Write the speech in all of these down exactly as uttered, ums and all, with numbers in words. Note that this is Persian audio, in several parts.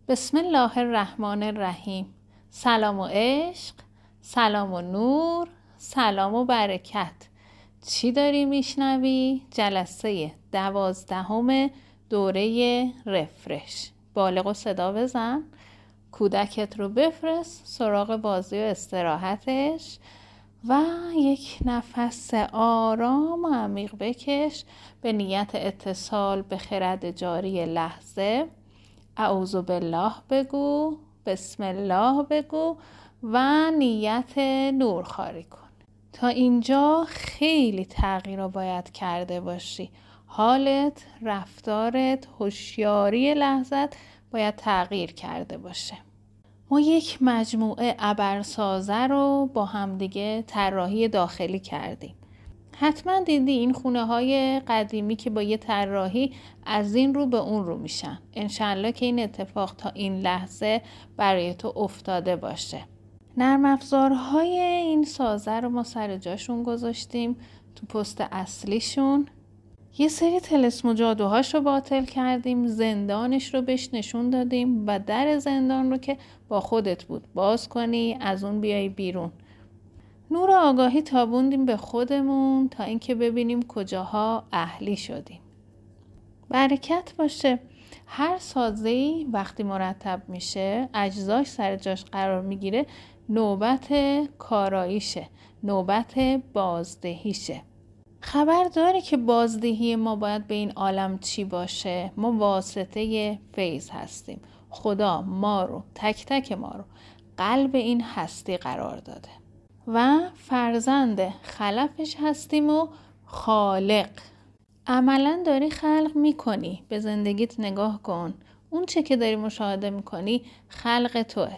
بسم الله الرحمن الرحیم. سلام و عشق، سلام و نور، سلام و برکت. چی داری میشنوی؟ جلسه دوازدهم دوره رفرش. بالغ و صدا بزن، کودکت رو بفرست سراغ بازی و استراحتش و یک نفس آرام و عمیق بکش به نیت اتصال به خرد جاری لحظه. اعوذ بالله بگو، بسم الله بگو و نیت نورخواری کن. تا اینجا خیلی تغییر رو باید کرده باشی. حالت، رفتارت، هوشیاری لحظت باید تغییر کرده باشه. ما یک مجموعه ابرسازه رو با همدیگه طراحی داخلی کردیم. حتما دیدی این خونه های قدیمی که با یه طراحی از این رو به اون رو میشن. انشالله که این اتفاق تا این لحظه برای تو افتاده باشه. نرم افزارهای این سازه رو ما سر جاشون گذاشتیم تو پست اصلیشون. یه سری طلسم و جادوهاش رو باطل کردیم، زندانش رو بهش نشون دادیم و در زندان رو که با خودت بود باز کنی، از اون بیای بیرون. نور آگاهی تابوندیم به خودمون تا اینکه ببینیم کجاها اهلی شدیم. برکت باشه. هر سازه‌ای وقتی مرتب میشه، اجزاش سر جاش قرار میگیره، نوبت کاراییشه، نوبت بازدهیشه. خبر داری که بازدهی ما باید به این عالم چی باشه؟ ما واسطه فیض هستیم. خدا ما رو، تک تک ما رو قلب این هستی قرار داده و فرزند خلفش هستیم و خالق. عملاً داری خلق میکنی. به زندگیت نگاه کن. اون چه که داری مشاهده میکنی خلق توه.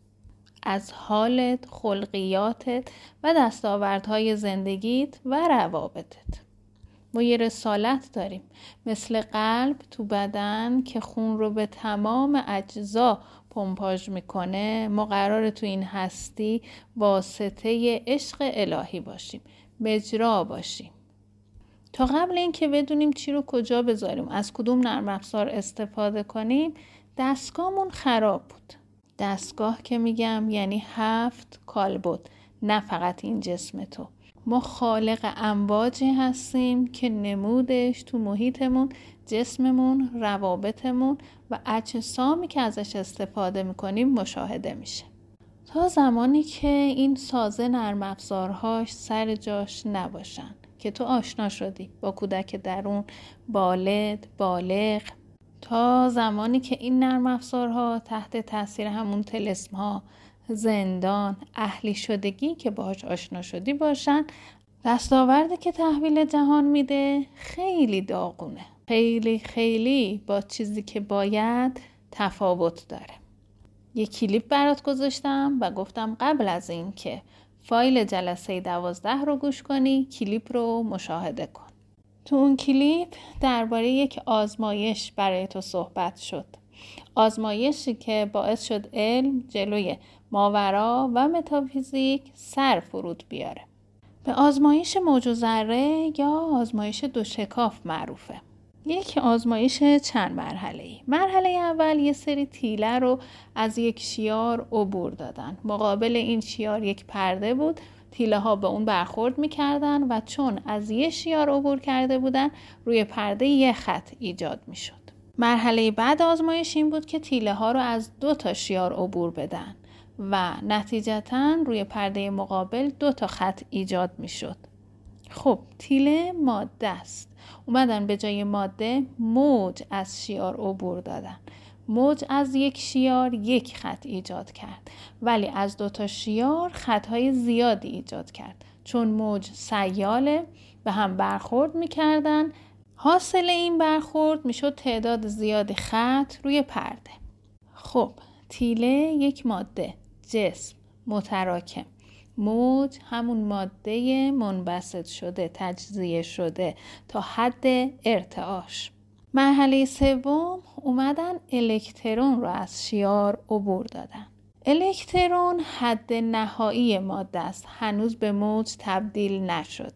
از حالت، خلقیاتت و دستاوردهای زندگیت و روابطت. ما یه رسالت داریم. مثل قلب تو بدن که خون رو به تمام اجزا پمپاژ میکنه، ما قراره تو این هستی واسطه عشق الهی باشیم، مجرا باشیم. تا قبل این که بدونیم چی رو کجا بذاریم، از کدوم نرم افزار استفاده کنیم، دستگاهمون خراب بود. دستگاه که میگم یعنی هفت کالبد، نه فقط این جسم تو. ما خالق امواجی هستیم که نمودش تو محیطمون، جسممون، روابطمون و اجسامی که ازش استفاده میکنیم مشاهده میشه. تا زمانی که این سازه نرم افزارهاش سر جاش نباشن که تو آشنا شدی با کودک درون، بالد، بالغ، تا زمانی که این نرم افزارها تحت تاثیر همون طلسم‌ها، زندان، اهلی شدگی که باهاش آشنا شدی باشن، دستاوردی که تحویل جهان میده خیلی داغونه. خیلی خیلی با چیزی که باید تفاوت داره. یک کلیپ برات گذاشتم و گفتم قبل از این که فایل جلسه دوازده رو گوش کنی، کلیپ رو مشاهده کن. تو اون کلیپ درباره یک آزمایش برای تو صحبت شد. آزمایشی که باعث شد علم جلوی ماورا و متافیزیک سر فرود بیاره. به آزمایش موج و ذره یا آزمایش دوشکاف معروفه. یک آزمایش چند مرحله‌ای. مرحله اول یه سری تیله رو از یک شیار عبور دادن. مقابل این شیار یک پرده بود. تیله ها به اون برخورد میکردن و چون از یه شیار عبور کرده بودن، روی پرده یه خط ایجاد میشد. مرحله بعد آزمایش این بود که تیله ها رو از دو تا شیار عبور بدن و نتیجتاً روی پرده مقابل دو تا خط ایجاد میشد. خب تیله ماده است. اومدن به جای ماده موج از شیار عبور دادن. موج از یک شیار یک خط ایجاد کرد، ولی از دو تا شیار خطهای زیادی ایجاد کرد. چون موج سیاله به هم برخورد میکردن، حاصل این برخورد میشد تعداد زیادی خط روی پرده. خب تیله یک ماده، جسم، متراکم. موج همون ماده منبسط شده، تجزیه شده تا حد ارتعاش. مرحله سوم اومدن الکترون رو از شیار عبور دادن. الکترون حد نهایی ماده است، هنوز به موج تبدیل نشده.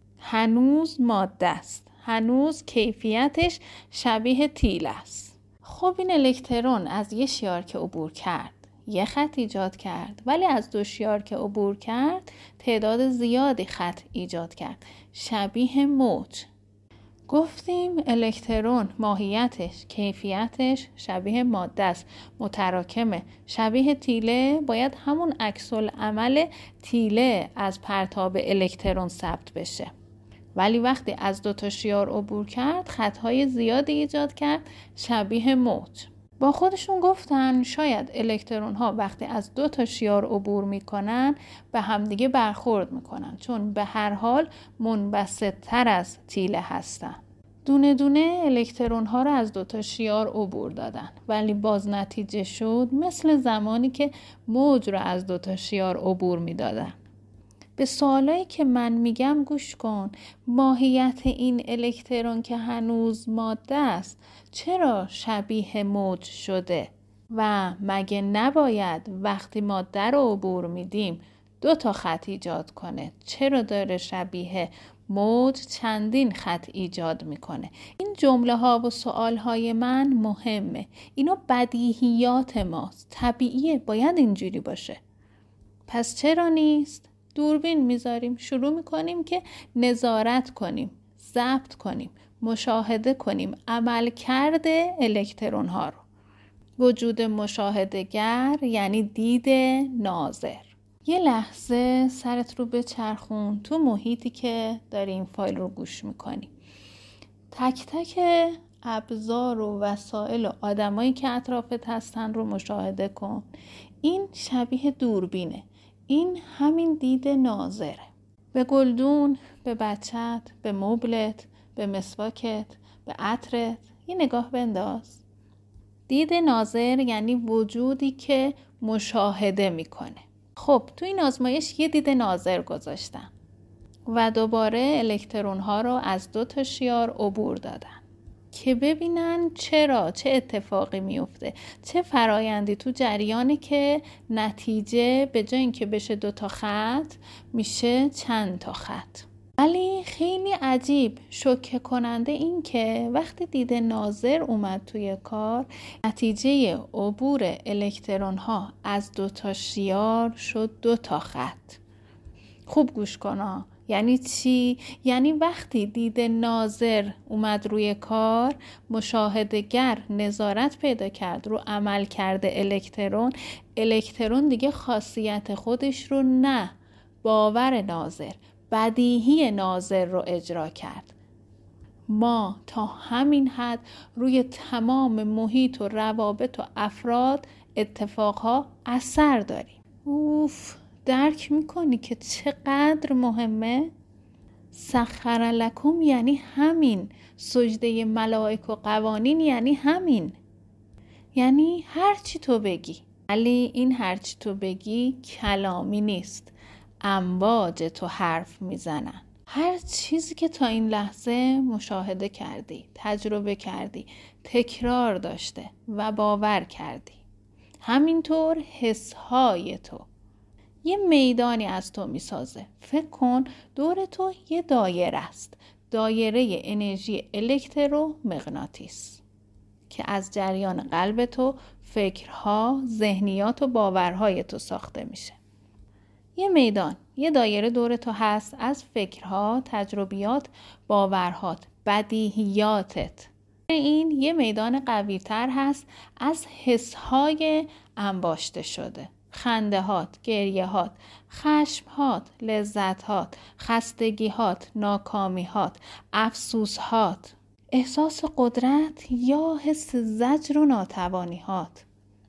هنوز ماده است، هنوز کیفیتش شبیه تیله است. خب این الکترون از یه شیار که عبور کرد یه خط ایجاد کرد، ولی از دو شیار که عبور کرد تعداد زیادی خط ایجاد کرد، شبیه موج. گفتیم الکترون ماهیتش، کیفیتش شبیه ماده است، متراکمه. شبیه تیله باید همون عکس العمل تیله از پرتاب الکترون ثبت بشه، ولی وقتی از دو تا شیار عبور کرد خطهای زیادی ایجاد کرد، شبیه موج. با خودشون گفتن شاید الکترون ها وقتی از دو تا شیار عبور میکنن به همدیگه برخورد میکنن، چون به هر حال منبسط تر از تیله هستن. دونه دونه الکترون ها رو از دو تا شیار عبور دادن، ولی باز نتیجه شد مثل زمانی که موج رو از دو تا شیار عبور میدادن. به سوالایی که من میگم گوش کن. ماهیت این الکترون که هنوز ماده است چرا شبیه موج شده؟ و مگه نباید وقتی ماده رو عبور میدیم دو تا خط ایجاد کنه؟ چرا داره شبیه موج چندین خط ایجاد میکنه؟ این جمله ها و سوال های من مهمه. اینا بدیهیات ماست، طبیعیه، باید اینجوری باشه. پس چرا نیست؟ دوربین میذاریم، شروع میکنیم که نظارت کنیم، ضبط کنیم، مشاهده کنیم عملکرد الکترون ها رو. وجود مشاهده‌گر یعنی دید ناظر. یه لحظه سرت رو بچرخون تو محیطی که داری این فایل رو گوش میکنی. تک تک ابزار و وسایل و آدمایی که اطرافت هستن رو مشاهده کن. این شبیه دوربینه. این همین دید ناظره. به گلدون، به بچت، به مبلت، به مسواکت، به عطرت یه نگاه بنداز. دید ناظر یعنی وجودی که مشاهده میکنه. خب تو این آزمایش یه دید ناظر گذاشتن و دوباره الکترون ها رو از دو تا شیار عبور دادن که ببینن چرا، چه اتفاقی میفته، چه فرایندی تو جریانه که نتیجه به جای اینکه بشه دو تا خط میشه چند تا خط. ولی خیلی عجیب، شوکه کننده این که وقتی دید ناظر اومد توی کار، نتیجه عبور الکترون ها از دو تا شیار شد دو تا خط. خوب گوش کن. یعنی چی؟ یعنی وقتی دید ناظر اومد روی کار، مشاهده‌گر نظارت پیدا کرد رو عمل کرده الکترون، الکترون دیگه خاصیت خودش رو نه، باور ناظر، بدیهی ناظر رو اجرا کرد. ما تا همین حد روی تمام محیط و روابط و افراد، اتفاقها اثر داریم. اوف، درک میکنی که چقدر مهمه؟ سخر لکم یعنی همین. سجده ملائک و قوانین یعنی همین. یعنی هر چی تو بگی، ولی این هر چی تو بگی کلامی نیست، امواج تو حرف میزنن. هر چیزی که تا این لحظه مشاهده کردی، تجربه کردی، تکرار داشته و باور کردی. همینطور حسهای تو یه میدانی از تو میسازه. فکر کن دور تو یه دایره است، دایره انرژی الکترومغناطیس که از جریان قلب تو، فکرها، ذهنیات و باورهای تو ساخته میشه. یه میدان، یه دایره دور تو هست از فکرها، تجربیات، باورهات، بدیهیاتت. این یه میدان قوی تر هست از حسهای انباشته شده. خندهات، گریهات، خشمهات، لذتهات، خستگیهات، ناکامیهات، افسوسهات، احساس قدرت یا حس زجر و ناتوانیهات،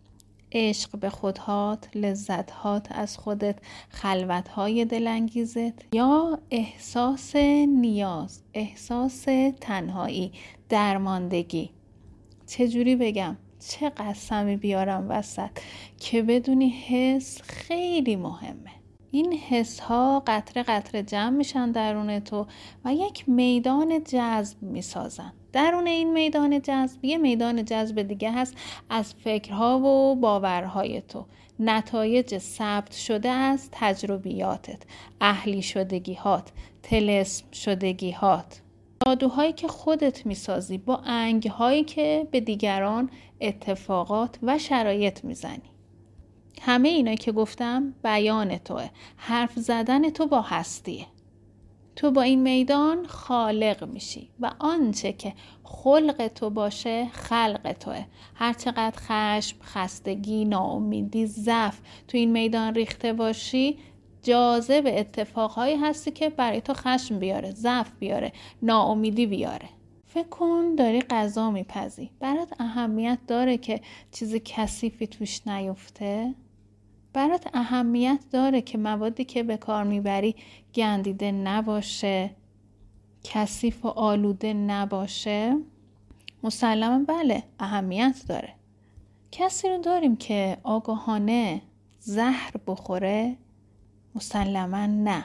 عشق به خودهات، لذتهات از خودت، خلوتهای دلانگیزت یا احساس نیاز، احساس تنهایی، درماندگی. چجوری بگم؟ چه قسمی بیارم وسط که بدونی حس خیلی مهمه. این حس ها قطره قطره جمع میشن درون تو و یک میدان جذب میسازن. درون این میدان جذب یه میدان جذب دیگه هست از فکرها و باورهای تو، نتایج ثبت شده از تجربیاتت، اهلی شدگیهات، طلسم شدگیهات. جادوهایی که خودت میسازی با آهنگ‌هایی که به دیگران، اتفاقات و شرایط میزنی. همه اینا که گفتم بیان توه. حرف زدن تو با هستیه. تو با این میدان خالق میشی و آنچه که خلق تو باشه خلق توه. هر چقدر خشم، خستگی، ناامیدی، ضعف تو این میدان ریخته باشی، جاذب اتفاقهایی هستی که برای تو خشم بیاره، ضعف بیاره، ناامیدی بیاره. فکر کن داری غذا میپزی. برات اهمیت داره که چیز کثیفی توش نیفته؟ برات اهمیت داره که موادی که به کار میبری گندیده نباشه، کثیف و آلوده نباشه؟ مسلماً بله، اهمیت داره. کسی رو داریم که آگاهانه زهر بخوره؟ مسلماً نه.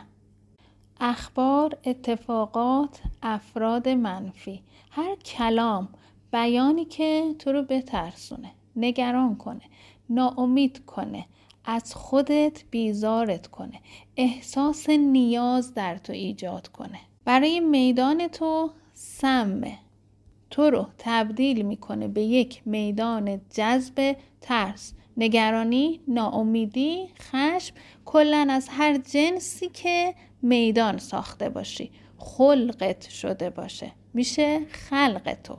اخبار، اتفاقات، افراد منفی، هر کلام، بیانی که تو رو بترسونه، نگران کنه، ناامید کنه، از خودت بیزارت کنه، احساس نیاز در تو ایجاد کنه، برای میدان تو سمه. تو رو تبدیل میکنه به یک میدان جذب ترس، نگرانی، ناامیدی، خشم، کلاً از هر جنسی که میدان ساخته باشی، خلقت شده باشه، میشه خلق تو.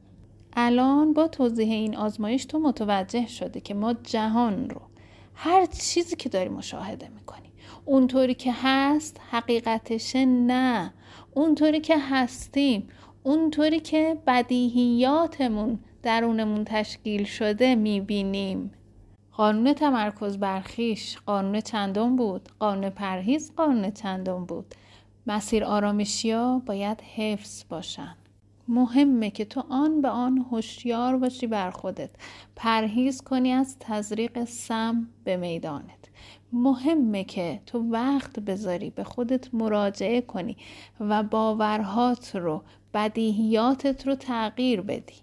الان با توضیح این آزمایش تو متوجه شده که ما جهان رو، هر چیزی که داری مشاهده میکنی، اونطوری که هست حقیقتشه؟ نه. اونطوری که هستیم، اونطوری که بدیهیاتمون درونمون تشکیل شده میبینیم. قانون تمرکز بر خویش قانون چندم بود؟ قانون پرهیز قانون چندم بود؟ مسیر آرامشی‌ها باید حفظ باشن. مهمه که تو آن به آن هوشیار باشی بر خودت، پرهیز کنی از تزریق سم به میدانت. مهمه که تو وقت بذاری به خودت مراجعه کنی و باورهات رو، بدیهیاتت رو تغییر بدی.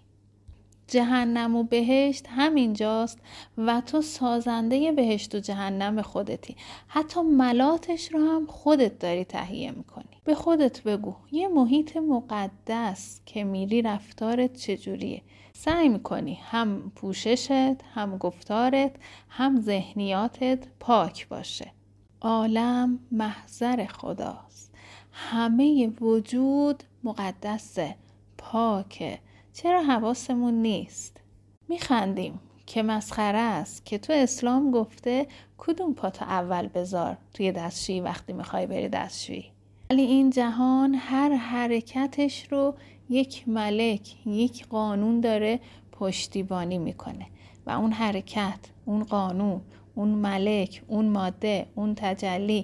جهنم و بهشت همینجاست و تو سازنده بهشت و جهنم خودتی. حتی ملاتش رو هم خودت داری تهیه میکنی. به خودت بگو یه محیط مقدس که میری رفتارت چجوریه. سعی میکنی هم پوششت، هم گفتارت، هم ذهنیاتت پاک باشه. عالم محضر خداست. همه وجود مقدسه، پاکه. چرا حواسمون نیست؟ میخندیم که مسخره است که تو اسلام گفته کدوم پاتو اول بذار توی دستشویی وقتی میخوای بری دستشویی. ولی این جهان هر حرکتش رو یک ملک، یک قانون داره پشتیبانی میکنه و اون حرکت، اون قانون، اون ملک، اون ماده، اون تجلی،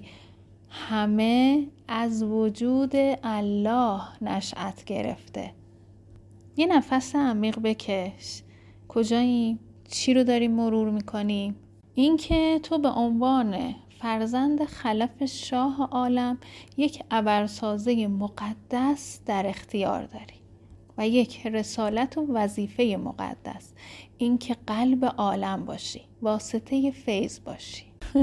همه از وجود الله نشأت گرفته. یه نفس عمیق بکش. کجاییم؟ چی رو داریم مرور میکنیم؟ این که تو به عنوان فرزند خلف شاه عالم یک ابرسازه مقدس در اختیار داری و یک رسالت و وظیفه مقدس، این که قلب عالم باشی، واسطه فیض باشی.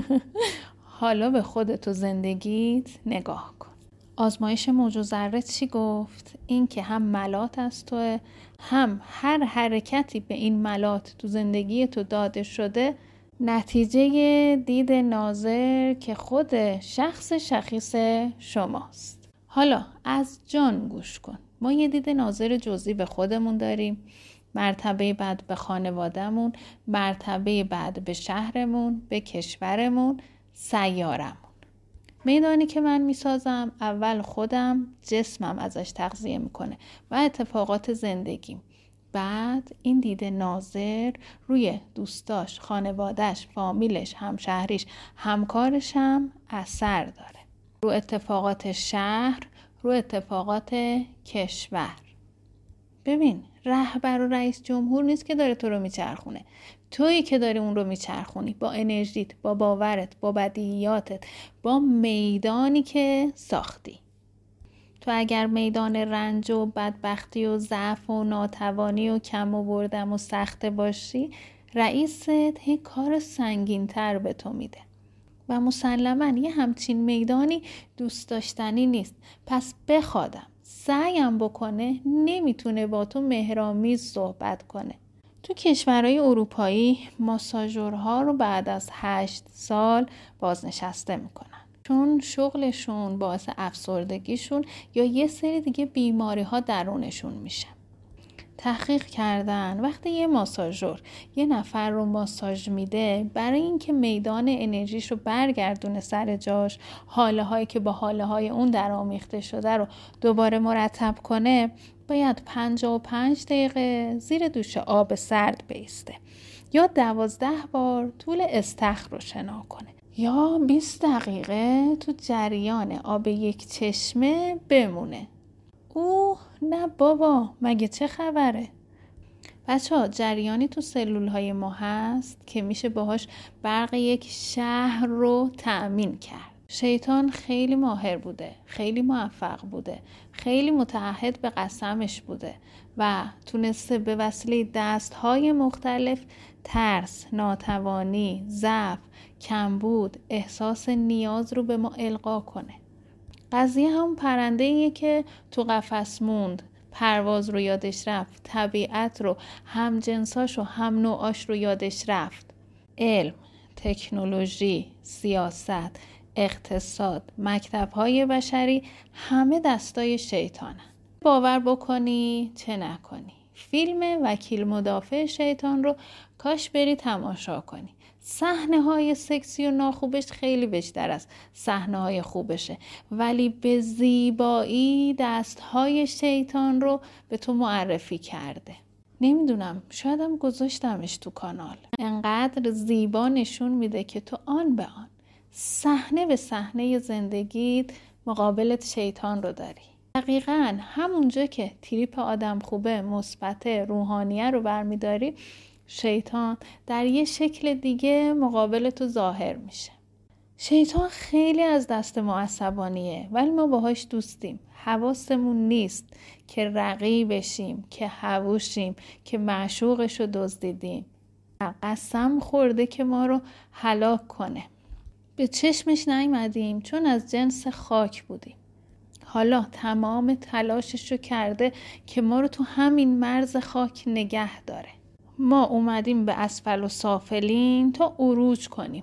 حالا به خودت و زندگیت نگاه کن. آزمایش موج و ذره چی گفت؟ این که هم ملات از توه، هم هر حرکتی به این ملات تو زندگی تو داده شده نتیجه دید ناظر که خود شخص شخیص شماست. حالا از جان گوش کن. ما یه دید ناظر جزئی به خودمون داریم، مرتبه بعد به خانوادهمون، مرتبه بعد به شهرمون، به کشورمون، سیارمون. میدانی که من میسازم، اول خودم، جسمم ازش تغذیه میکنه و اتفاقات زندگیم. بعد این دید ناظر روی دوستاش، خانوادهش، فامیلش، همشهریش، همکارش هم اثر داره. رو اتفاقات شهر، رو اتفاقات کشور. ببین، رهبر و رئیس جمهور نیست که داره تو رو میچرخونه. تویی که داری اون رو میچرخونی با انرژیت، با باورت، با بدیهیاتت، با میدانی که ساختی. تو اگر میدان رنج و بدبختی و ضعف و ناتوانی و کم آوردن و سخته باشی، رئیست هی کار سنگین تر به تو میده و مسلماً یه همچین میدانی دوست داشتنی نیست. پس بخوادم سعیم بکنه نمیتونه با تو مهرآمیز صحبت کنه. تو کشورهای اروپایی ماساژورها رو بعد از هشت سال بازنشسته میکنن، چون شغلشون باعث افسردگیشون یا یه سری دیگه بیماری ها درونشون میشه. تحقیق کردن وقتی یه ماساژور یه نفر رو ماساژ میده، برای اینکه میدان انرژیش رو برگردونه سر جاش، حاله هایی که با حاله های اون درآمیخته شده رو دوباره مرتب کنه، باید پنجاه و پنج دقیقه زیر دوش آب سرد بیسته یا دوازده بار طول استخر رو شنا کنه یا بیست دقیقه تو جریان آب یک چشمه بمونه. اوه نه بابا، مگه چه خبره؟ بچه ها، جریانی تو سلول های ما هست که میشه باهاش برق یک شهر رو تأمین کرد. شیطان خیلی ماهر بوده، خیلی موفق بوده، خیلی متعهد به قسمش بوده و تونسته به وسیله دست های مختلف ترس، ناتوانی، ضعف، کمبود، احساس نیاز رو به ما القا کنه. قضیه هم پرنده ایه که تو قفس موند، پرواز رو یادش رفت، طبیعت رو، هم جنساش و هم نوعاش رو یادش رفت. علم، تکنولوژی، سیاست، اقتصاد، مکتب‌های بشری همه دستای شیطانن. باور بکنی چه نکنی، فیلم وکیل مدافع شیطان رو کاش بری تماشا کنی. صحنه های سکسی و ناخوبش خیلی بیشتر از صحنه های خوبشه، ولی به زیبایی دست های شیطان رو به تو معرفی کرده. نمیدونم، شایدم گذاشتمش تو کانال. انقدر زیبا نشون میده که تو آن به آن، صحنه به صحنه زندگیت مقابلت شیطان رو داری. دقیقاً همونجا که تریپ آدم خوبه، مثبت، روحانیه رو برمیداری، شیطان در یه شکل دیگه مقابل تو ظاهر میشه. شیطان خیلی از دست ما عصبانیه، ولی ما باهاش دوستیم. حواسمون نیست که رقیبشیم، که هووشیم، که معشوقش رو دزدیدیم. قسم خورده که ما رو هلاک کنه. به چشمش نیومدیم چون از جنس خاک بودیم. حالا تمام تلاشش رو کرده که ما رو تو همین مرز خاک نگه داره. ما اومدیم به اسفل و سافلین تا عروج کنیم،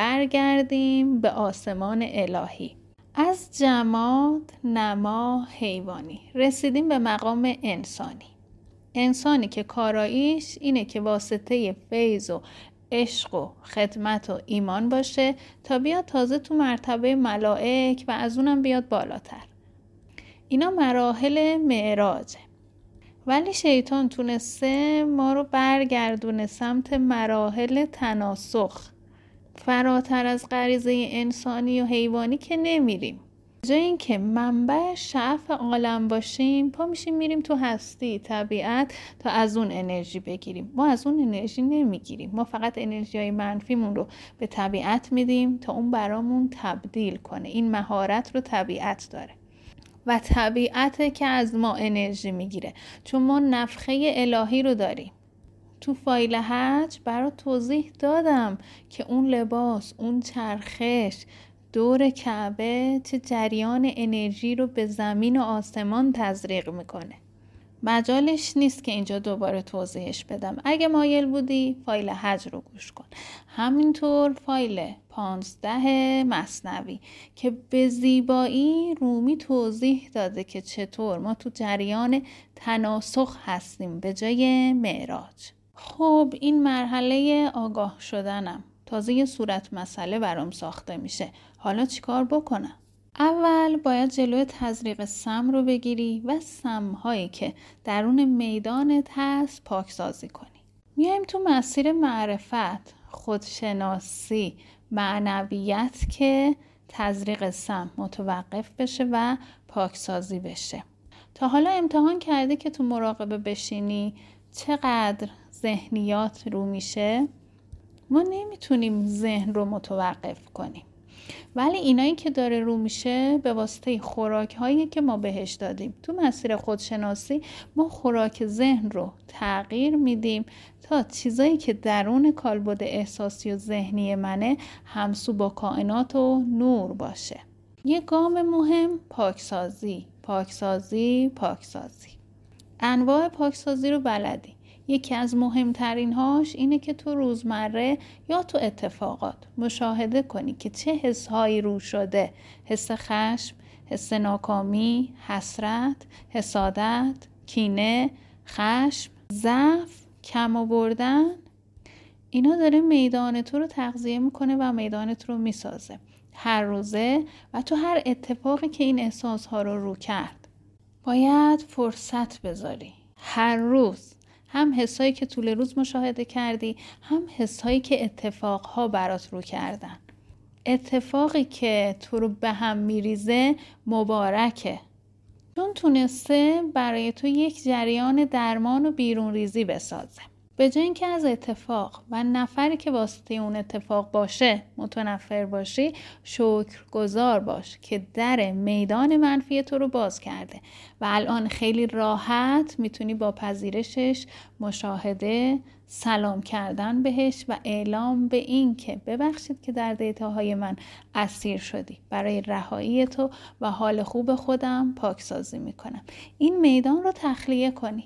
برگردیم به آسمان الهی. از جماد، نما، حیوانی رسیدیم به مقام انسانی. انسانی که کاراییش اینه که واسطه فیض و عشق و خدمت و ایمان باشه تا بیاد تازه تو مرتبه ملائک و از اونم بیاد بالاتر. اینا مراحل معراجه. ولی شیطان تونسته ما رو برگردونه سمت مراحل تناسخ. فراتر از غریزه انسانی و حیوانی که نمیریم. جای این که منبع شعف عالم باشیم، پا میشیم میریم تو هستی، طبیعت، تا از اون انرژی بگیریم. ما از اون انرژی نمیگیریم. ما فقط انرژی های منفیمون رو به طبیعت میدیم تا اون برامون تبدیل کنه. این مهارت رو طبیعت داره. و طبیعته که از ما انرژی میگیره، چون ما نفخه الهی رو داریم. تو فایل حج برات توضیح دادم که اون لباس، اون چرخش دور کعبه چه جریان انرژی رو به زمین و آسمان تزریق میکنه. مجالش نیست که اینجا دوباره توضیحش بدم. اگه مایل بودی فایل حج رو گوش کن. همینطور فایل پانزده مثنوی که به زیبایی رومی توضیح داده که چطور ما تو جریان تناسخ هستیم به جای معراج. خب این مرحله آگاه شدنم. تازه یه صورت مسئله برام ساخته میشه. حالا چیکار بکنم؟ اول باید جلوی تزریق سم رو بگیری و سم‌هایی که درون میدانت هست پاکسازی کنی. میایم تو مسیر معرفت، خودشناسی، معنویت که تزریق سم متوقف بشه و پاکسازی بشه. تا حالا امتحان کردی که تو مراقبه بشینی چقدر ذهنیات رو میشه؟ ما نمیتونیم ذهن رو متوقف کنیم. ولی اینایی که داره رو میشه به واسطه خوراک هایی که ما بهش دادیم. تو مسیر خودشناسی ما خوراک ذهن رو تغییر میدیم تا چیزایی که درون کالبد احساسی و ذهنی منه همسو با کائنات و نور باشه. یه گام مهم پاکسازی، پاکسازی، پاکسازی. انواع پاکسازی رو بلدی. یکی از مهمترین هاش اینه که تو روزمره یا تو اتفاقات مشاهده کنی که چه حسهایی رو شده. حس خشم، حس ناکامی، حسرت، حسادت، کینه، خشم، ضعف، کم آوردن. اینا داره میدان تو رو تغذیه میکنه و میدان تو رو میسازه هر روزه و تو هر اتفاقی که این احساس ها رو رو کرد باید فرصت بذاری. هر روز هم حسایی که طول روز مشاهده کردی، هم حسایی که اتفاقها برات رو کردن. اتفاقی که تو رو به هم میریزه مبارکه، چون تونسته برای تو یک جریان درمان و بیرون ریزی بسازه. به جای اینکه از اتفاق و نفری که واسطه اون اتفاق باشه متنفر باشی، شکرگزار باش که در میدان منفی تو رو باز کرده و الان خیلی راحت میتونی با پذیرشش، مشاهده، سلام کردن بهش و اعلام به این که ببخشید که در دیتاهای من اسیر شدی، برای رهایی تو و حال خوب خودم پاکسازی میکنم. این میدان رو تخلیه کنی.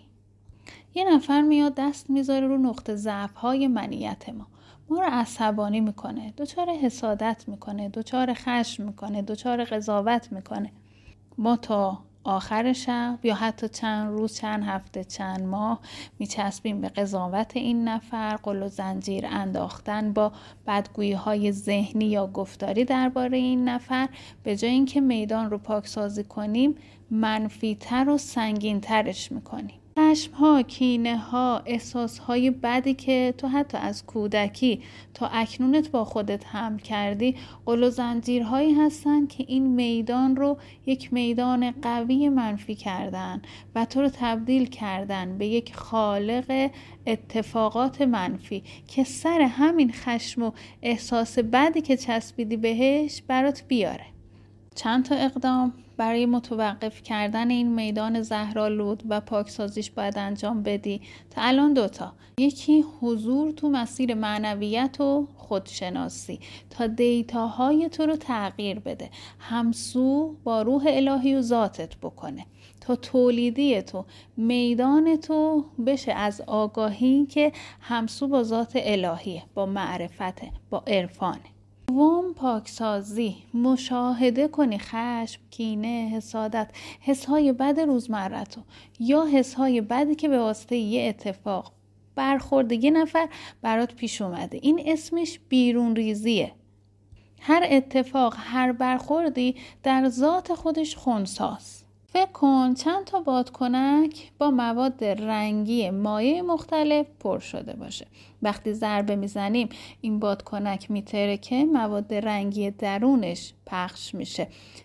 یه نفر میاد دست میذاره رو نقطه ضعف‌های منیت ما. ما رو عصبانی میکنه، دچار حسادت میکنه، دچار خشم میکنه، دچار قضاوت میکنه. ما تا آخر شب یا حتی چند روز، چند هفته، چند ماه میچسبیم به قضاوت این نفر، قل و زنجیر انداختن با بدگویی‌های ذهنی یا گفتاری درباره این نفر. به جای اینکه میدان رو پاکسازی کنیم، منفی‌تر و سنگین‌ترش میکنیم. خشم‌ها، کینه‌ها، احساس‌های بدی که تو حتی از کودکی تا اکنونت با خودت حمل کردی، قل و زنجیرهایی هستن که این میدان رو یک میدان قوی منفی کردن و تو رو تبدیل کردن به یک خالق اتفاقات منفی که سر همین خشم و احساس بدی که چسبیدی بهش برات بیاره. چند تا اقدام برای متوقف کردن این میدان زهرآلود و پاکسازیش باید انجام بدی. تا الان دوتا. یکی حضور تو مسیر معنویت و خودشناسی تا دیتاهای تو رو تغییر بده، همسو با روح الهی و ذاتت بکنه، تا تولیدی تو، میدان تو بشه از آگاهی که همسو با ذات الهیه، با معرفته، با عرفانه. دوم پاکسازی. مشاهده کنی خشم، کینه، حسادت، حسهای بد روزمرتو یا حسهای بدی که به واسطه یه اتفاق، برخورد یه نفر برات پیش اومده. این اسمش بیرون ریزیه. هر اتفاق، هر برخوردی در ذات خودش خنثی‌ست. فکر کن چند تا بادکنک با مواد رنگی مایع مختلف پر شده باشه. وقتی ضربه میزنیم این بادکنک میترکه، مواد رنگی درونش پخش میشه.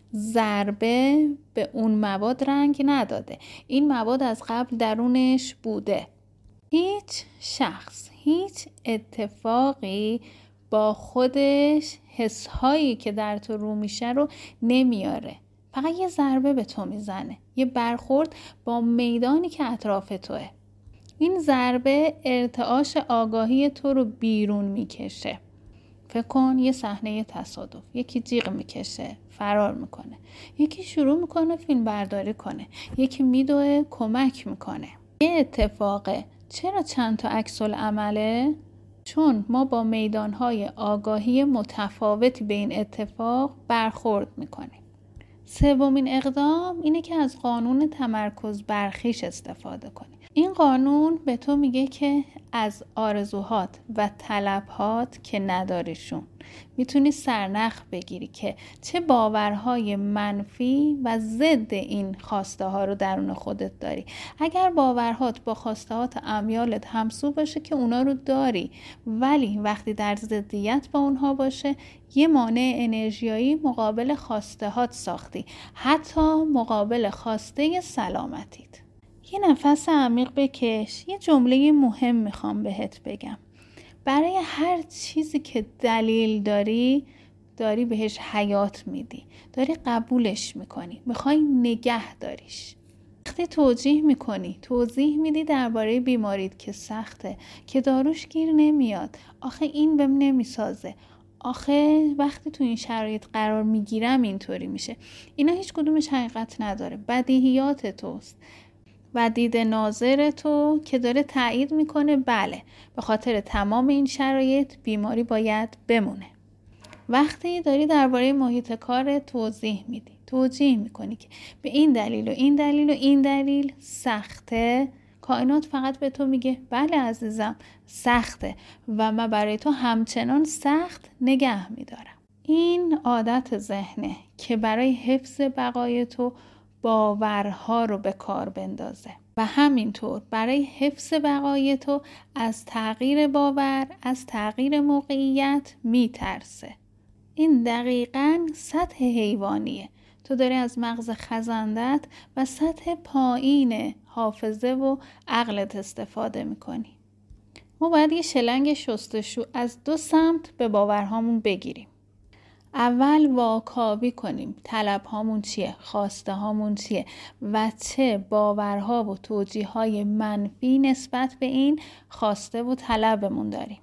ضربه به اون مواد رنگ نداده، این مواد از قبل درونش بوده. هیچ شخص، هیچ اتفاقی با خودش حسهایی که در تو رو میشه رو نمیاره. فقط یه ضربه به تو میزنه، یه برخورد با میدانی که اطراف توه. این ضربه ارتعاش آگاهی تو رو بیرون میکشه. فکر کن یه صحنه تصادف، یکی جیغ میکشه، فرار میکنه، یکی شروع میکنه فیلم برداری کنه، یکی میدوه کمک میکنه. یه اتفاقه. چرا چند تا عکس العمله؟ چون ما با میدانهای آگاهی متفاوتی به این اتفاق برخورد میکنیم. سومین اقدام اینه که از قانون تمرکز بر خویش استفاده کنی. این قانون به تو میگه که از آرزوهات و طلبهات که نداریشون میتونی سرنخ بگیری که چه باورهای منفی و ضد این خواسته ها رو درون خودت داری. اگر باورهات با خواستهات امیالت همسو باشه که اونا رو داری، ولی وقتی در ضدیت با اونها باشه یه مانع انرژیایی مقابل خواستهات ساختی، حتی مقابل خواسته سلامتیت. یه نفس عمیق بکش. یه جمله مهم میخوام بهت بگم. برای هر چیزی که دلیل داری، داری بهش حیات میدی، داری قبولش میکنی، میخوای نگه داریش. وقتی توجیه میکنی، توضیح میدی درباره بیماریت که سخته، که داروش گیر نمیاد، آخه این بهم نمیسازه، آخه وقتی تو این شرایط قرار میگیرم اینطوری میشه. اینا هیچ کدومش حقیقت نداره، بدیهیات توست و دید ناظر تو که داره تایید میکنه بله به خاطر تمام این شرایط بیماری باید بمونه. وقتی داری درباره محیط کار توضیح میدی، توجیه میکنی که به این دلیل و این دلیل و این دلیل سخته، کائنات فقط به تو میگه بله عزیزم سخته و من برای تو همچنان سخت نگه میدارم. این عادت ذهنه که برای حفظ بقای تو باورها رو به کار بندازه و همینطور برای حفظ بقای تو از تغییر باور، از تغییر موقعیت میترسه. این دقیقاً سطح حیوانیه. تو داری از مغز خزندت و سطح پایین حافظه و عقلت استفاده میکنی. ما باید یه شلنگ شستشو از دو سمت به باورهامون بگیریم. اول واکاوی کنیم طلب هامون چیه، خواسته هامون چیه و چه باورها و توجیه های منفی نسبت به این خواسته و طلبمون داریم.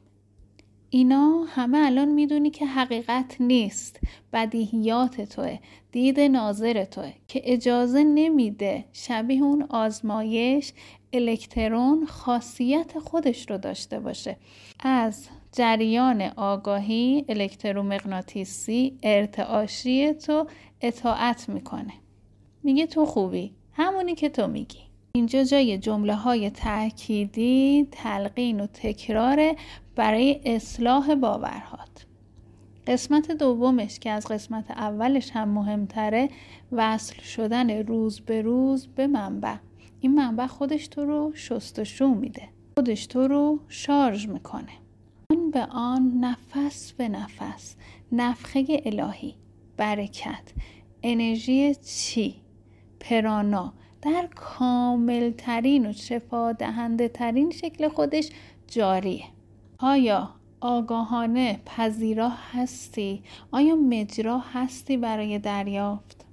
اینا همه الان میدونی که حقیقت نیست، بدیهیات توه، دید ناظر توه که اجازه نمیده شبیه اون آزمایش الکترون خاصیت خودش رو داشته باشه. از جریان آگاهی الکترومغناطیسی ارتعاشی تو اطاعت میکنه، میگه تو خوبی، همونی که تو میگی. اینجا جای جمله های تأکیدی، تلقین و تکرار برای اصلاح باورهات. قسمت دومش که از قسمت اولش هم مهمتره، وصل شدن روز به روز به منبع. این منبع خودش تو رو شستشو میده، خودش تو رو شارژ میکنه. آن به آن، نفس به نفس، نفخه الهی، برکت، انرژی چی، پرانا در کامل ترین و شفا دهنده ترین شکل خودش جاریه. آیا آگاهانه پذیرا هستی؟ آیا مجرا هستی برای دریافت؟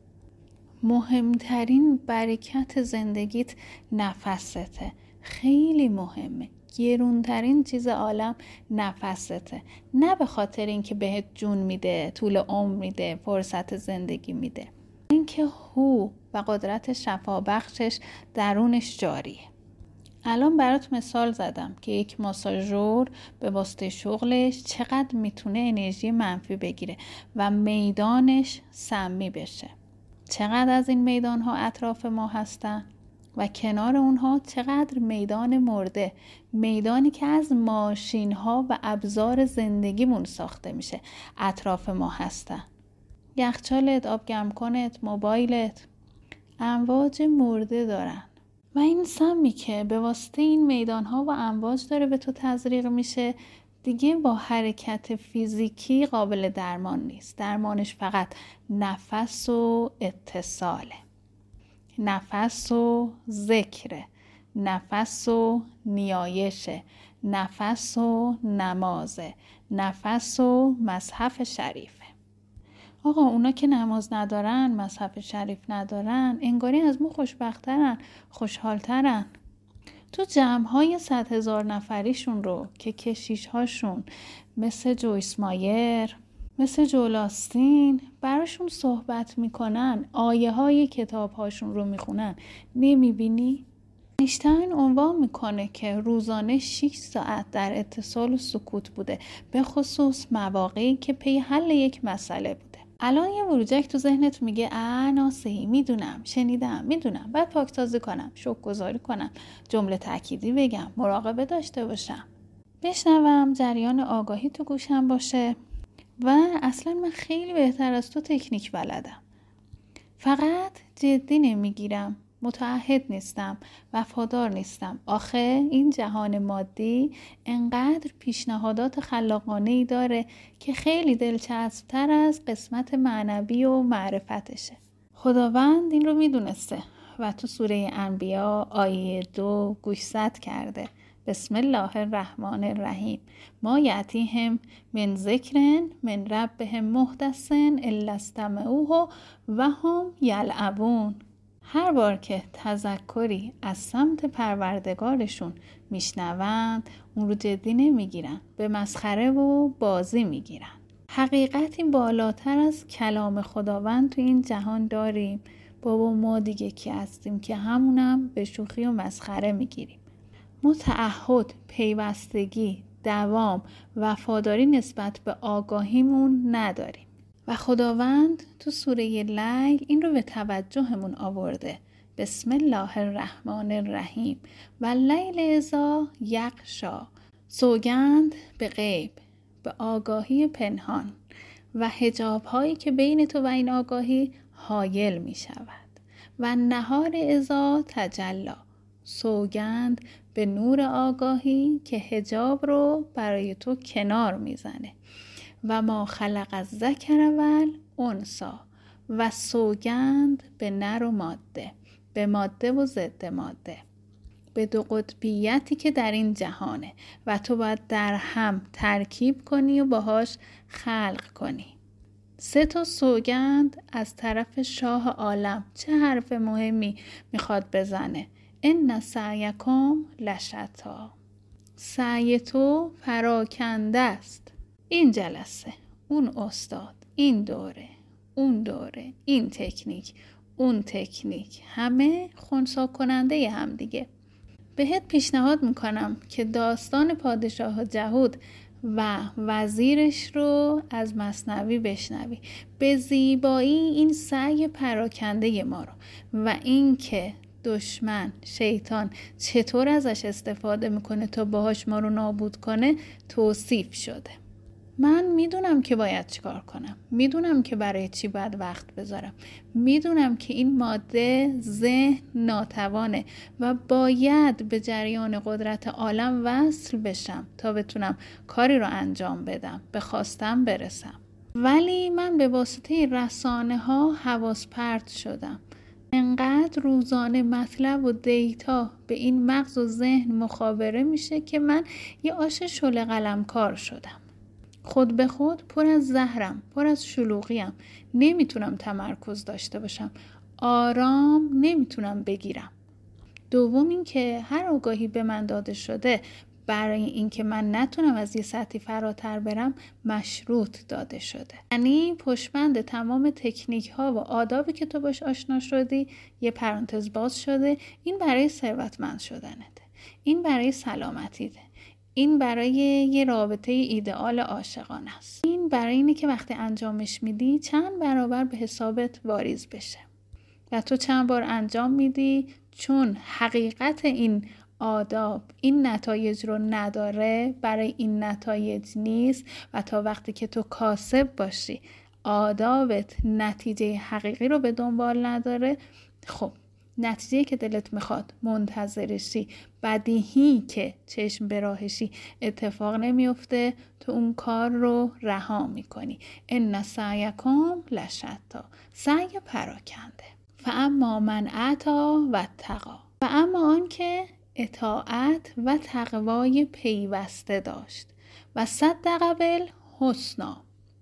مهمترین برکت زندگیت نفسته. خیلی مهمه. گرونترین چیز عالم نفسته. نه به خاطر اینکه بهت جون میده، طول عمر میده، فرصت زندگی میده. اینکه هو و قدرت شفا بخشش درونش جاریه. الان برات مثال زدم که یک ماساژور به واسطه شغلش چقدر میتونه انرژی منفی بگیره و میدانش سمی بشه. چقدر از این میدان ها اطراف ما هستن و کنار اونها چقدر میدان مرده، میدانی که از ماشین ها و ابزار زندگیمون ساخته میشه اطراف ما هستن. یخچالت، آب گرم کنت، موبایلت امواج مرده دارن و این سمی که به واسطه این میدان ها و امواج داره به تو تزریق میشه دیگه با حرکت فیزیکی قابل درمان نیست. درمانش فقط نفس و اتصاله، نفس و ذکره، نفس و نیایشه، نفس و نمازه، نفس و مصحف شریفه. آقا اونا که نماز ندارن، مصحف شریف ندارن، انگاری از ما خوشبخترن، خوشحالترن. تو جمع‌های صد هزار نفریشون رو که کشیش هاشون مثل جویس مایر، مثل جولاستین براشون صحبت میکنن، آیه های کتاب هاشون رو میخونن، نمیبینی؟ اینشتین عنوان میکنه که روزانه شش ساعت در اتصال و سکوت بوده، به خصوص مواقعی که پی حل یک مسئله بوده. الان یه وروجک تو ذهنت میگه اه ناسهی، میدونم، شنیدم، میدونم، باید پاکتازی کنم، شکرگزاری کنم، جمله تأکیدی بگم، مراقبه داشته باشم، بشنوم، جریان آگاهی تو گوشم باشه و اصلا من خیلی بهتر از تو تکنیک بلدم. فقط جدی نمیگیرم، متعهد نیستم، وفادار نیستم. آخه این جهان مادی انقدر پیشنهادات خلاقانه‌ای داره که خیلی دلچسب‌تر از قسمت معنوی و معرفتشه. خداوند این رو میدونسته و تو سوره انبیا آیه دو گوشزد کرده. بسم الله الرحمن الرحیم. ما یأتیهم من ذکر من ربهم محدث الا استمعوه و هم یلعبون. هر بار که تذکری از سمت پروردگارشون میشنوند اون رو جدی نمیگیرن، به مسخره و بازی میگیرن. حقیقتی بالاتر از کلام خداوند تو این جهان داریم. بابا ما دیگه کی هستیم که همونم به شوخی و مسخره میگیریم. ما تعهد، پیوستگی، دوام، وفاداری نسبت به آگاهیمون نداریم. و خداوند تو سوره لیل این رو به توجهمون آورده. بسم الله الرحمن الرحیم و لیل اذا یغشی، سوگند به غیب، به آگاهی پنهان و حجاب هایی که بین تو و این آگاهی حایل می شود. و نهار اذا تجلی، سوگند به نور آگاهی که حجاب رو برای تو کنار می زنه. و ما خلق الذکر والانثی، و سوگند به نر و ماده، به ماده و ضد ماده، به دو قطبیتی که در این جهانه و تو باید در هم ترکیب کنی و باهاش خلق کنی. سه تا سوگند از طرف شاه عالم. چه حرف مهمی میخواد بزنه؟ ان سعیکم لشتی، سعی تو پراکنده است. این جلسه، اون استاد، این دوره، اون دوره، این تکنیک، اون تکنیک، همه خنثی کننده هم دیگه. بهت پیشنهاد میکنم که داستان پادشاه جهود و وزیرش رو از مثنوی بشنوی. به زیبایی این سعی پراکنده ما رو و این که دشمن شیطان چطور ازش استفاده میکنه تا باهاش ما رو نابود کنه توصیف شده. من میدونم که باید چیکار کنم، میدونم که برای چی باید وقت بذارم، میدونم که این ماده ذهن ناتوانه و باید به جریان قدرت عالم وصل بشم تا بتونم کاری رو انجام بدم، به خواستم برسم. ولی من به واسطه رسانه ها حواس پرت شدم. انقدر روزانه مطلب و دیتا به این مغز و ذهن مخابره میشه که من یه آش شل قلمکار شدم. خود به خود پر از زهرم، پر از شلوغیم، نمیتونم تمرکز داشته باشم، آرام نمیتونم بگیرم. دوم این که هر آگاهی به من داده شده برای اینکه من نتونم از یه سطحی فراتر برم مشروط داده شده. یعنی پشتبند تمام تکنیک ها و آدابی که تو باش آشنا شدی یه پرانتز باز شده. این برای ثروتمند شدنته، این برای سلامتیته، این برای یه رابطه ایدئال عاشقانه است. این برای اینه که وقتی انجامش میدی چند برابر به حسابت واریز بشه و تو چند بار انجام میدی چون حقیقت این آداب این نتایج رو نداره، برای این نتایج نیست و تا وقتی که تو کاسب باشی آدابت نتیجه حقیقی رو به دنبال نداره، خب نتیجه که دلت میخواد منتظرشی، بدیهی که چشم به راهشی اتفاق نمیفته، تو اون کار رو رها میکنی. ان سعیکم لشتی، سعی پراکنده. فاما من اعطی و اتقی، و اما آن که اطاعت و تقوای پیوسته داشت و صدق بالحسنی،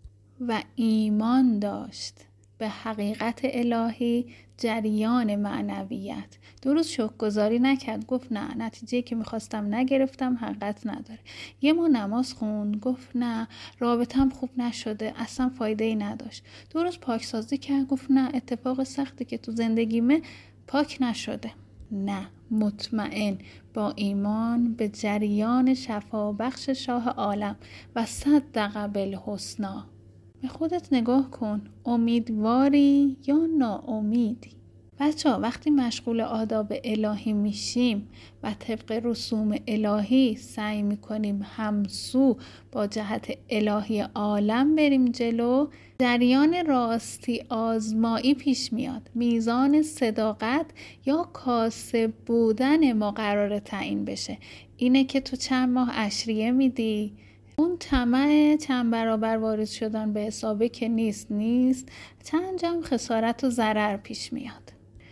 و ایمان داشت به حقیقت الهی، جریان معنویت. درست شکرگزاری نکرد، گفت نه نتیجه که میخواستم نگرفتم، حقیقت نداره. یه ما نماز خوند، گفت نه رابطم خوب نشده، اصلا فایده ای نداشت. درست پاکسازی کرد، گفت نه اتفاق سختی که تو زندگیمه پاک نشده. نه، مطمئن با ایمان به جریان شفابخش شاه عالم و صدق بالحسنی. به خودت نگاه کن، امیدواری یا ناامیدی؟ بچه ها وقتی مشغول آداب الهی میشیم و طبق رسوم الهی سعی میکنیم همسو با جهت الهی عالم بریم جلو، جریان راستی آزمایی پیش میاد. میزان صداقت یا کاسب بودن ما قرار تعیین بشه. اینه که تو چند ماه عشریه میدی، اون طمع چند برابر وارد شدن به حسابه که نیست نیست، چند جمع خسارت و ضرر پیش میاد.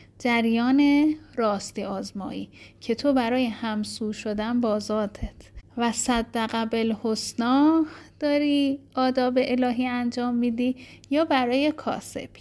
جریان راستی آزمایی که تو برای همسو شدن با ذاتت و صدق بالحسنی داری آداب الهی انجام میدی یا برای کاسبی.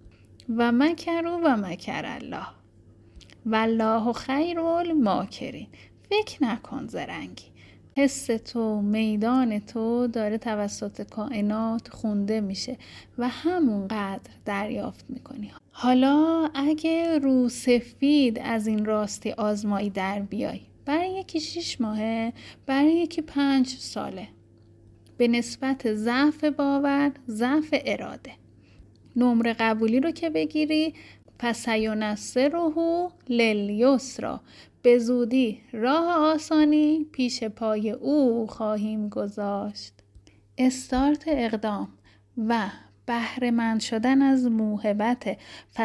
و مکروا و مکر الله والله خیر الماکرین. فکر نکن زرنگی، حس تو، میدان تو داره توسط کائنات خونده میشه و همونقدر دریافت میکنی. حالا اگه رو سفید از این راستی آزمایی در بیای، برای یکی شش ماهه، برای یکی پنج ساله، به نسبت ضعف باور، ضعف اراده، نمره قبولی رو که بگیری، پس یونسرهو للیسری، به زودی راه آسانی پیش پای او خواهیم گذاشت. استارت اقدام و بهره مند شدن از موهبت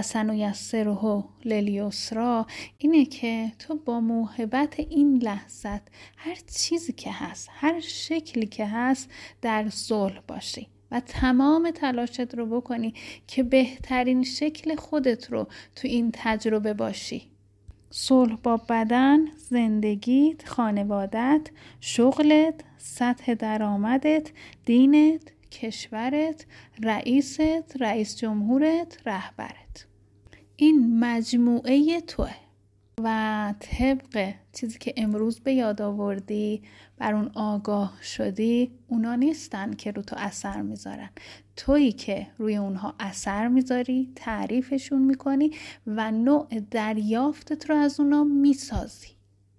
فسنیسره للیسری اینه که تو با موهبت این لحظت هر چیزی که هست، هر شکلی که هست، در صلح باشی و تمام تلاشت رو بکنی که بهترین شکل خودت رو تو این تجربه باشی. صلح با بدن، زندگیت، خانوادت، شغلت، سطح درآمدت، دینت، کشورت، رئیست، رئیس جمهورت، رهبرت. این مجموعه توه و طبق چیزی که امروز به یاد آوردی، بر اون آگاه شدی، اونا نیستن که رو تو اثر میذارن، تویی که روی اونها اثر میذاری، تعریفشون میکنی و نوع دریافتت رو از اونا میسازی.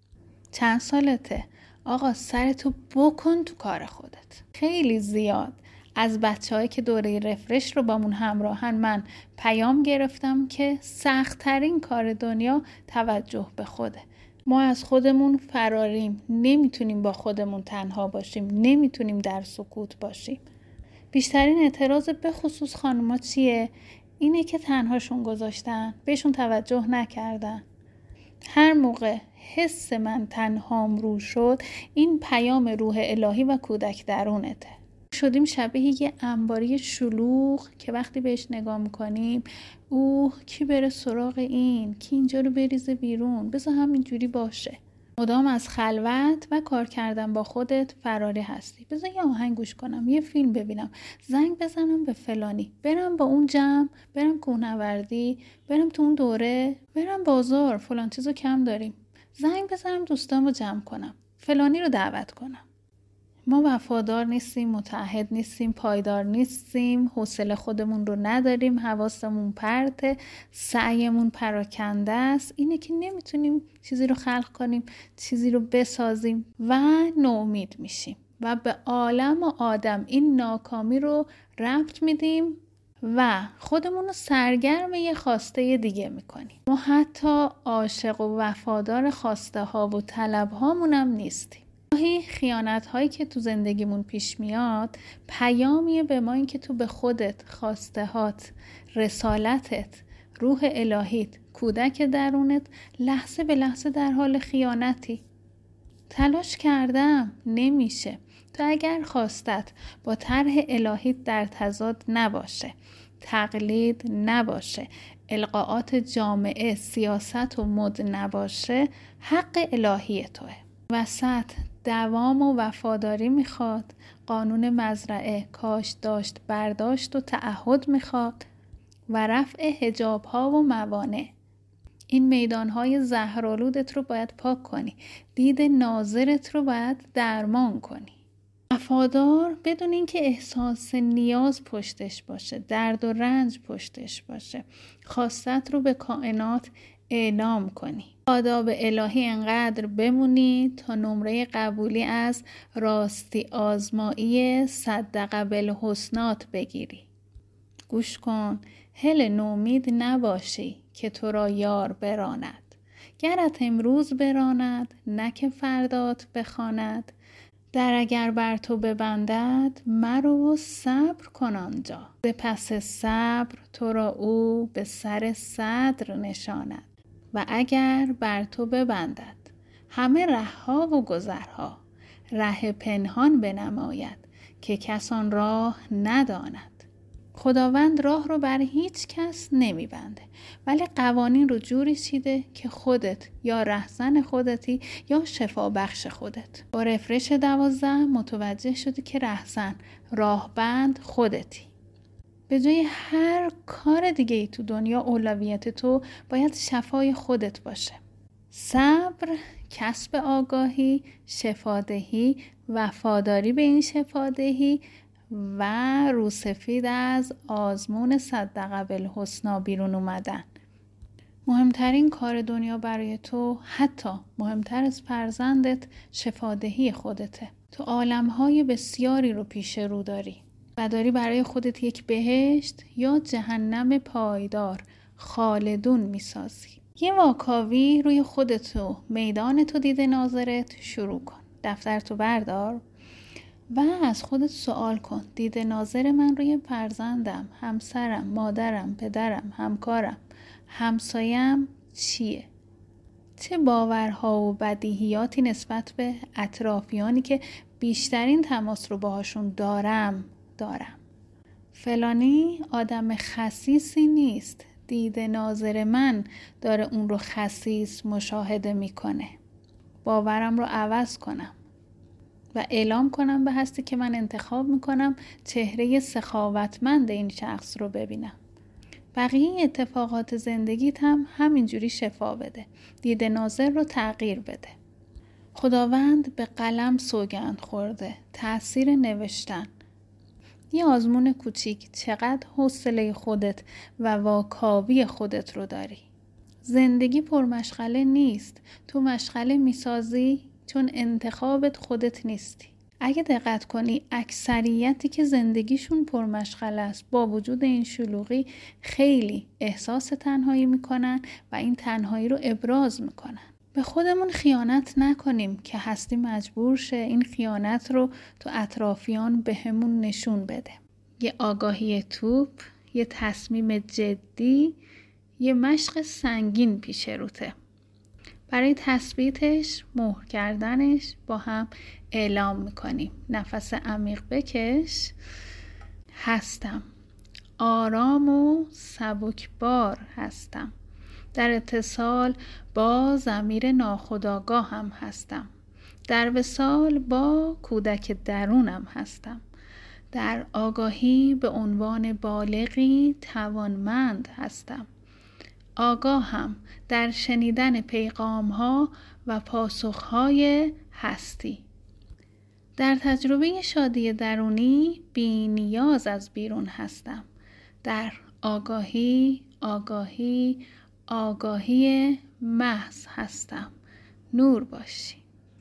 چند سالته؟ آقا سرتو بکن تو کار خودت. خیلی زیاد از بچه‌هایی که دوره رفرش رو با من همراهن من پیام گرفتم که سخت‌ترین کار دنیا توجه به خوده. ما از خودمون فراریم، نمیتونیم با خودمون تنها باشیم، نمیتونیم در سکوت باشیم. بیشترین اعتراض به خصوص خانوما چیه؟ اینه که تنهاشون گذاشتن، بهشون توجه نکردن. هر موقع حس من تنهام رو شد، این پیام روح الهی و کودک درونته. شدیم شبیه یه انباری شلوغ که وقتی بهش نگاه میکنیم اوه کی بره سراغ این، کی اینجا رو بریزه بیرون، بذار همینجوری باشه. مدام از خلوت و کار کردن با خودت فراری هستی. بذار یه آهنگ گوش کنم، یه فیلم ببینم، زنگ بزنم به فلانی، برم با اون جمع، برم کوهنوردی، برم تو اون دوره، برم بازار، فلان چیزو کم داریم، زنگ بزنم دوستامو جمع کنم، فلانی رو دعوت کنم. ما وفادار نیستیم، متعهد نیستیم، پایدار نیستیم، حوصله خودمون رو نداریم، حواسمون پرته، سعیمون پراکنده است. اینه که نمیتونیم چیزی رو خلق کنیم، چیزی رو بسازیم و ناامید میشیم و به عالم و آدم این ناکامی رو ربط میدیم و خودمون رو سرگرم یه خواسته دیگه میکنیم. ما حتی عاشق و وفادار خواسته ها و طلب هامون هم نیستیم. گاهی خیانت هایی که تو زندگیمون پیش میاد پیامیه به ما، این که تو به خودت، خواسته هات، رسالتت، روح الهیت، کودک درونت لحظه به لحظه در حال خیانتی. تلاش کردم نمیشه. تو اگر خواستت با طرح الهیت در تضاد نباشه، تقلید نباشه، القاءات جامعه، سیاست و مد نباشه، حق الهی توه. وسط دوام و وفاداری میخواد، قانون مزرعه، کاش داشت برداشت و تعهد میخواد و رفع حجاب ها و موانع. این میدان های زهرآلودت رو باید پاک کنی، دید ناظرت رو باید درمان کنی. وفادار بدون اینکه احساس نیاز پشتش باشه، درد و رنج پشتش باشه، خواستت رو به کائنات اعلام کنی. آداب الهی انقدر بمونی تا نمره قبولی از راستی آزمایی صدق بالحسنات بگیری. گوش کن، هل نومید نباشی که تو را یار براند. گرت امروز براند، نه که فردات بخواند. در اگر بر تو ببندد، مرو و صبر کن آنجا. ز پس صبر تو را او به سر صدر نشاند. و اگر بر تو ببندد همه رهها و گذرها، ره پنهان بنماید که کس آن راه نداند. خداوند راه رو بر هیچ کس نمیبنده، ولی قوانین رو جوری چیده که خودت یا رهزن خودتی یا شفا بخش خودت. با رفرش دوازده متوجه شدی که رهزن، راهبند خودتی. به جای هر کار دیگه ای تو دنیا اولویت تو باید شفای خودت باشه. صبر کسب آگاهی، شفادهی، وفاداری به این شفادهی و روسفید از آزمون صدق بالحسنی بیرون اومدن. مهمترین کار دنیا برای تو، حتی مهمتر از فرزندت، شفادهی خودته. تو عالمهای بسیاری رو پیش رو داری و داری برای خودت یک بهشت یا جهنم پایدار خالدون میسازی. یه واکاوی روی خودتو، میدانتو دید ناظرت شروع کن. دفترتو بردار و از خودت سوال کن: دید ناظر من روی فرزندم، همسرم، مادرم، پدرم، همکارم، همسایم چیه؟ چه باورها و بدیهیاتی نسبت به اطرافیانی که بیشترین تماس رو باهاشون دارم دارم؟ فلانی آدم خسیسی نیست، دید ناظر من داره اون رو خسیس مشاهده میکنه. باورم رو عوض کنم و اعلام کنم به هستی که من انتخاب میکنم چهره سخاوتمند این شخص رو ببینم. بقیه اتفاقات زندگیت هم همینجوری شفا بده. دید ناظر رو تغییر بده. خداوند به قلم سوگند خورده. تأثیر نوشتن. یه آزمون کوچیک. چقدر حوصله خودت و واکاوی خودت رو داری؟ زندگی پرمشغله نیست. تو مشغله میسازی چون انتخابت خودت نیستی. اگه دقت کنی اکثریتی که زندگیشون پرمشغله است با وجود این شلوغی خیلی احساس تنهایی میکنن و این تنهایی رو ابراز میکنن. به خودمون خیانت نکنیم که هستی مجبور شه این خیانت رو تو اطرافیان بهمون نشون بده. یه آگاهی توپ، یه تصمیم جدی، یه مشق سنگین پیش روته. برای تثبیتش، مهر کردنش با هم اعلام میکنیم. نفس عمیق بکش. هستم. آرام و سبکبار هستم. در اتصال با ضمیر ناخودآگاه هم هستم. در وصال با کودک درونم هستم. در آگاهی به عنوان بالغی توانمند هستم. آگاهم در شنیدن پیغام‌ها و پاسخ‌های هستی. در تجربه شادی درونی بی نیاز از بیرون هستم. در آگاهی، آگاهی، آگاهی محض هستم. نور باشی.